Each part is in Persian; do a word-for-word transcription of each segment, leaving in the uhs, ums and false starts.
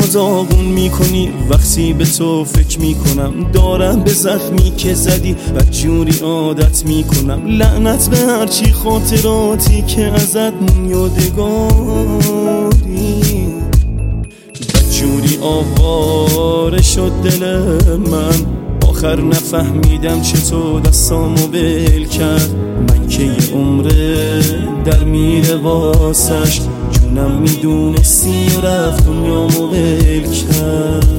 داغون میکنی وقتی به تو فکر میکنم. دارم به زخمی که زدی بدجوری عادت میکنم. لعنت به هرچی خاطراتی که ازت یادگاری. بدجوری آواره شد دل من، آخر نفهمیدم چطور دستامو بل کرد. من که یه عمره در میره واسش، جونم میدونستی و رفت دنیامو بل کرد.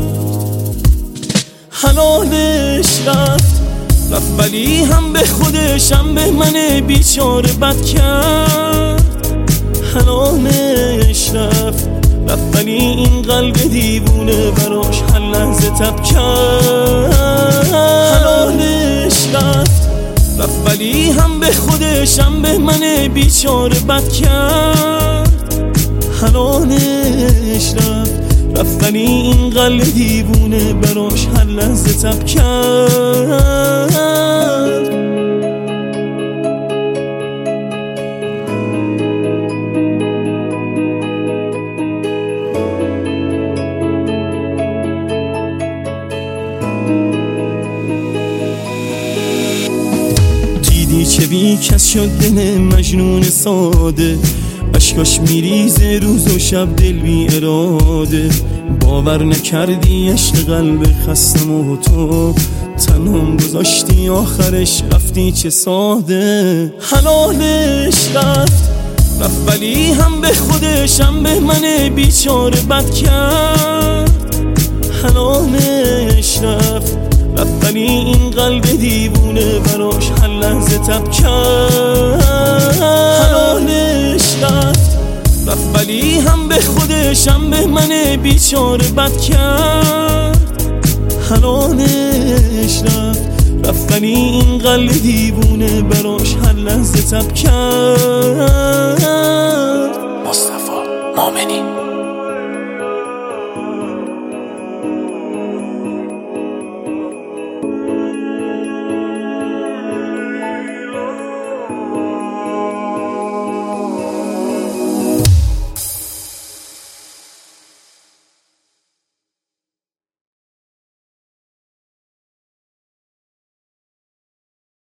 حلالش رفت رفت ولی هم به خودش هم به من بیچاره بد کرد. حلالش رفت رفت ولی این قلب دیوونه براش هر لحظه تب کرد. حلالش رفت رفت ولی هم به خودش هم به من بیچاره بد کرد. حلالش رفت رفت ولی این قلب دیوونه براش هر لحظه تب کرد. دیدی چه بی کس شد دل مجنون ساده، اشکاش میریزه روز و شب دل بی اراده. باور نکردی عشق قلب خستم و تو تنهم گذاشتی آخرش رفتی چه ساده. حلالش رفت رفت ولی هم به خودش هم به من بیچاره بد کرد. حلالش رفت رفت ولی این قلب دیوونه براش هر لحظه تب کرد. حلالش رفت رفت ولی هم به خودش هم به من بیچاره بد کرد. حلالش رفت رفت ولی این قلب دیوونه براش هر لحظه تب کرد. مصطفی مؤمنی.